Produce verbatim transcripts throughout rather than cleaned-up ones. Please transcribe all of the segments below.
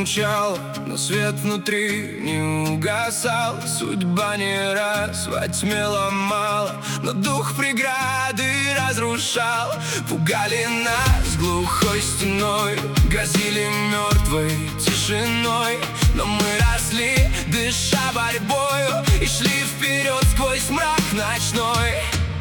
мчал, но свет внутри не угасал. Судьба не раз во тьме ломала, но дух преграды разрушал. Пугали нас глухой стеной, грозили мертвой тишиной, но мы росли, дыша борьбою, и шли вперед сквозь мрак ночной.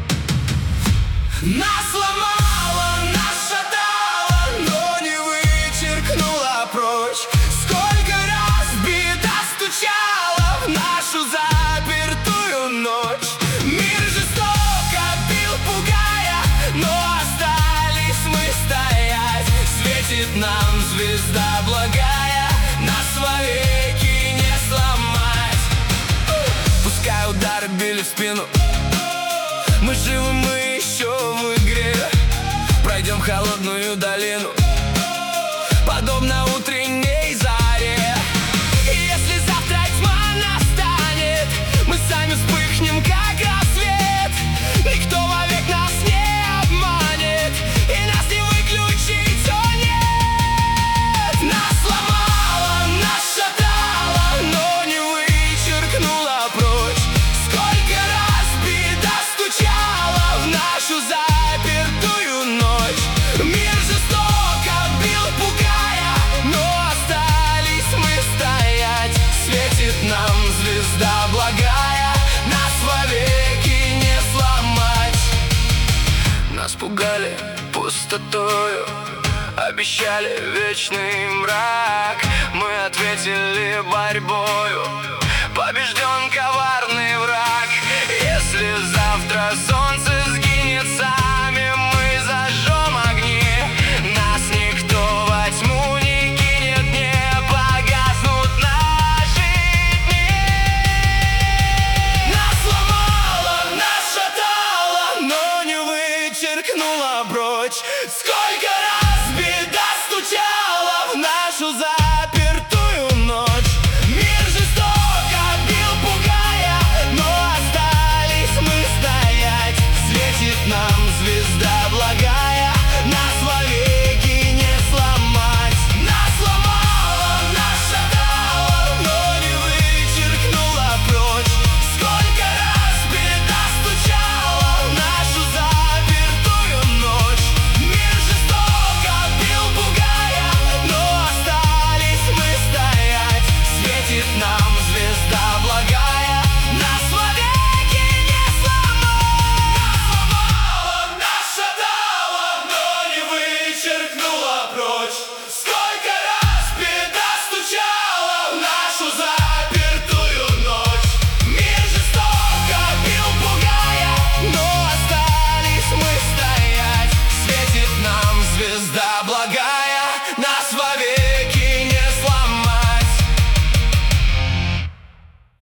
Нас сломало, нас шатало, но не вычеркнуло прочь. Сколько раз бита стучала в нашу запертую ночь. Мир жестоко бил, пугая, но остались мы стоять. Светит нам звезда благая, нас вовеки не сломать. Пускай удары били в спину, мы живы, мы еще в игре. Пройдем холодную долину, подобно утренней заре. И если завтра тьма настанет, мы сами вспыхнем, как рассвет. Никто вовек нас не обманет, и нас не выключить, о нет. Нас сломало, нас шатало, но не вычеркнуло прочь. Сколько раз беда стучала в нашу запертую ночь. Мир жестоко бил, пугая, но остались мы стоять. Светит нам звезда благая, нас вовеки не сломать. Нас пугали пустотою, обещали вечный мрак. Мы ответили борьбою, побежден коварный враг. Если завтра солнце сгинет, сами мы зажжем огни. Нас никто во тьму не кинет, не погаснут наши дни. Нас сломало, нас шатало, но не вычеркнуло прочь. Сколько